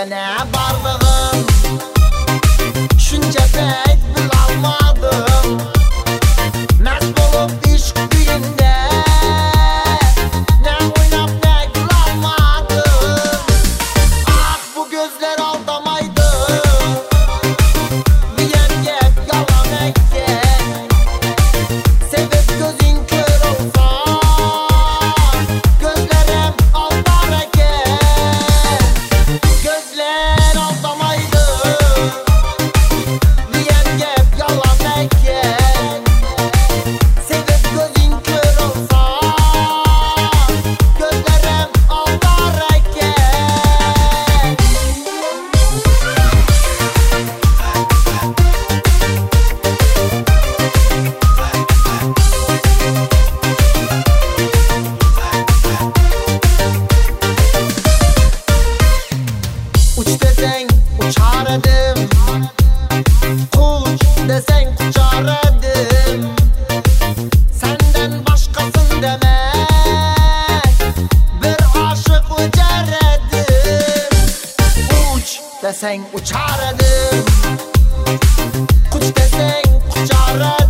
yana bardığım shuncha payt bilolmadim. Mast bo'lib ishq kuyinda ne o'ynab ne kulolmadim. Ah bu gözler aldamaydı diyen gap yalan ekan. Sebep gözün kör olsa gözlerim aldar ekan. Gözler aldamaydı diyen gap yalan ekan. Sebep gözün kör olsa gözlerim aldar ekan. Uç deseng uçar edim, kuş deseng kuchar edim. Senden başkasın demek bir aşık uçar edim. Uç deseng uçar edim, kuş deseng kuchar edim.